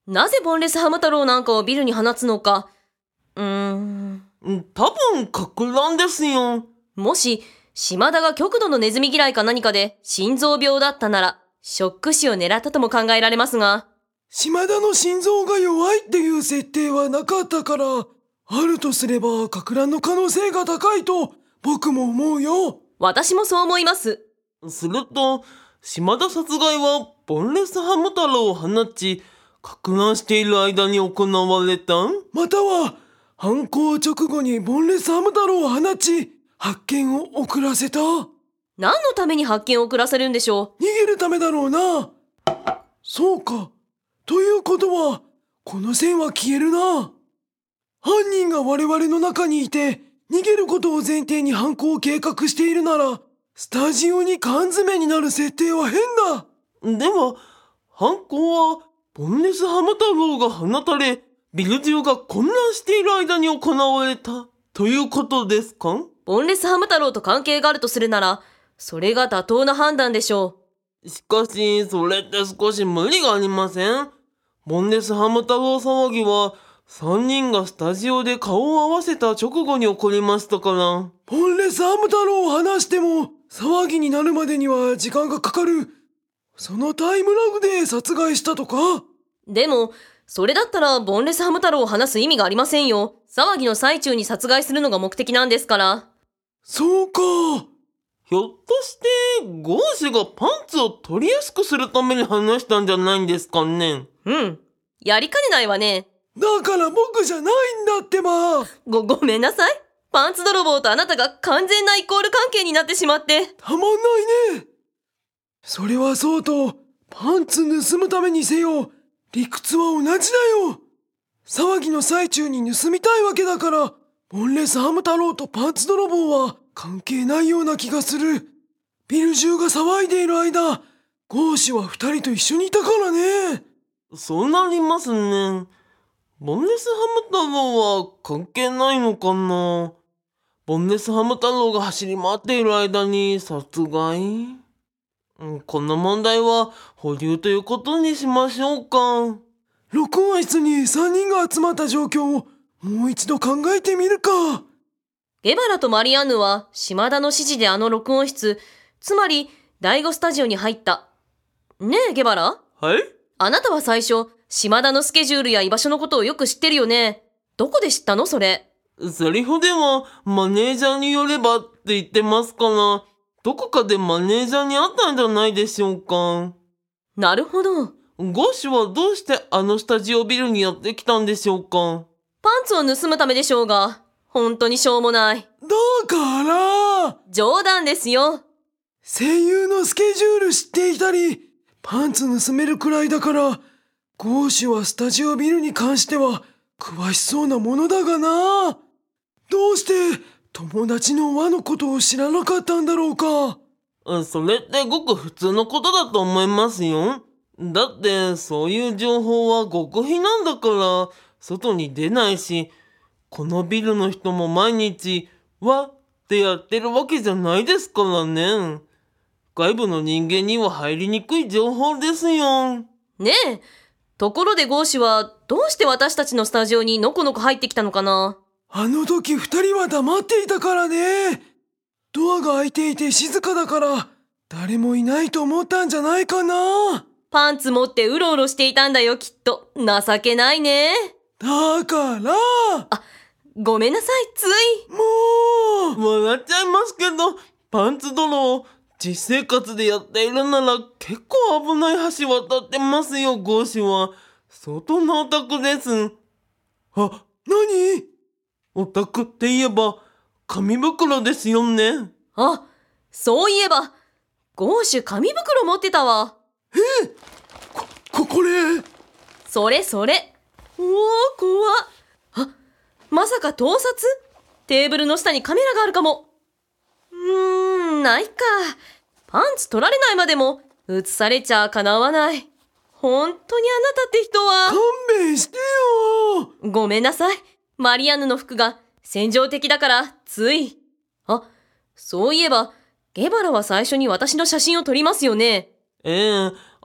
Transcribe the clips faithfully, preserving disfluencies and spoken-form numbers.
なぜボンレスハム太郎なんかをビルに放つのか。うーん。 多分、かく乱ですよ。 もし、島田が極度のネズミ嫌いか何かで心臓病だったなら、ショック死を狙ったとも考えられますが。 島田の心臓が弱いっていう設定はなかったから、あるとすれば、かく乱の可能性が高いと、僕も思うよ。 私もそう思います。 すると、島田殺害は、ボンレスハム太郎を放ち、かく乱している間に行われたん？ または、犯行直後にボンレスハム太郎を放ち、発見を遅らせた。 何のために発見を遅らせるんでしょう？逃げるためだろうな。そうか。ということは、この線は消えるな。犯人が我々の中にいて、逃げることを前提に犯行を計画しているなら、スタジオに缶詰になる設定は変だ。 では、犯行は、ボンレスハム太郎が放たれ、ビル中が混乱している間に行われた、ということですか？ ボンレスハム太郎と関係があるとするなら、それが妥当な判断でしょう。しかし、それって少し無理がありません？ボンレスハム太郎騒ぎは、三人がスタジオで顔を合わせた直後に起こりましたから。 ボンレスハム太郎を話しても、騒ぎになるまでには時間がかかる。そのタイムラグで殺害したとか？ でも、それだったらボンレスハム太郎を話す意味がありませんよ。騒ぎの最中に殺害するのが目的なんですから。 そうか。 ひょっとして、ゴーシュがパンツを取りやすくするために話したんじゃないんですかね。 うん。やりかねないわね。 だから僕じゃないんだってば。 ご、ごめんなさい。パンツ泥棒とあなたが完全なイコール関係になってしまって。 たまんないね。それはそうと、パンツ盗むためにせよ、理屈は同じだよ。騒ぎの最中に盗みたいわけだから、ボンレスハム太郎とパンツ泥棒は関係ないような気がする。ビル中が騒いでいる間、ゴーシュは二人と一緒にいたからね。 そうなりますね。ボンレスハム太郎は関係ないのかな。ボンレスハム太郎が走り回っている間に殺害？この問題は保留ということにしましょうか。 録音室にさんにんが集まった状況をもう一度考えてみるか。 ゲバラとマリアンヌは島田の指示であの録音室、つまり第五スタジオに入った。ねえゲバラ？ はい？ あなたは最初、島田のスケジュールや居場所のことをよく知ってるよね。どこで知ったのそれ？ セリフではマネージャーによればって言ってますから、どこかでマネージャーに会ったんじゃないでしょうか。 なるほど。 ゴッシュはどうしてあのスタジオビルにやってきたんでしょうか。 パンツを盗むためでしょうが、本当にしょうもない。 だから冗談ですよ。 声優のスケジュール知っていたり、パンツ盗めるくらいだから、ゴーシュはスタジオビルに関しては詳しそうなものだがな。どうして友達の輪のことを知らなかったんだろうか。 それってごく普通のことだと思いますよ。だってそういう情報は極秘なんだから外に出ないし、このビルの人も毎日わってやってるわけじゃないですからね。外部の人間には入りにくい情報ですよ。 ねえ、ところでゴーシュはどうして私たちのスタジオにのこのこ入ってきたのかな。 あの時二人は黙っていたからね。ドアが開いていて静かだから誰もいないと思ったんじゃないかな。 パンツ持ってうろうろしていたんだよきっと。情けないね。 だからあ、ごめんなさいつい。 もう笑っちゃいますけど、パンツ泥を実生活でやっているなら結構危ない橋渡ってますよ。ゴーシュは相当なオタクです。あ、 何？ オタクって言えば紙袋ですよね。 あ、そういえばゴーシュ紙袋持ってたわ。 え？こ、こ、これ？ それそれ。おー、怖っ。あ、まさか盗撮？テーブルの下にカメラがあるかも。うーん、ないか。パンツ取られないまでも映されちゃかなわない。本当にあなたって人は。 勘弁してよ。 ごめんなさい。マリアンヌの服が戦場的だからつい。あ、そういえばゲバラは最初に私の写真を撮りますよね。 ええ、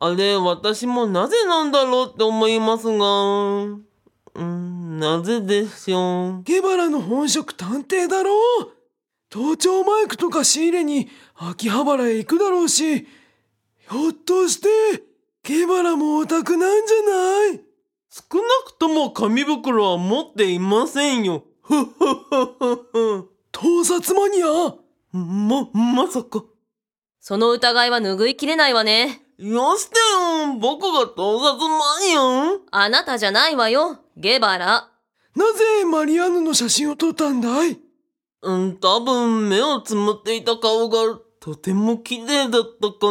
あれ、私もなぜなんだろうって思いますが、うん、なぜでしょう。 ゲバラの本職探偵だろう。盗聴マイクとか仕入れに秋葉原へ行くだろうし、ひょっとしてゲバラもオタクなんじゃない？ 少なくとも紙袋は持っていませんよ。ふっふっふっふっふ。 盗撮マニア？ ま、まさか。 その疑いは拭いきれないわね。 よしてよ、僕が盗撮マニア？ あなたじゃないわよ、ゲバラ。 なぜマリアンヌの写真を撮ったんだい？ うん、多分目をつむっていた顔がとても綺麗だったから。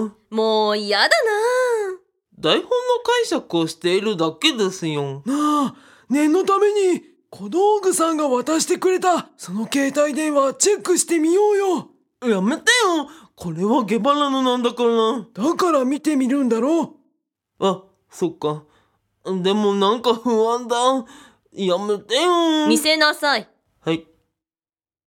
もう嫌だな。 台本の解釈をしているだけですよ。 なあ、念のために小道具さんが渡してくれたその携帯電話チェックしてみようよ。 やめてよ。これはゲバラのなんだから。 だから見てみるんだろう。 あ、そっか。でもなんか不安だ。やめてよ。 見せなさい。 はい。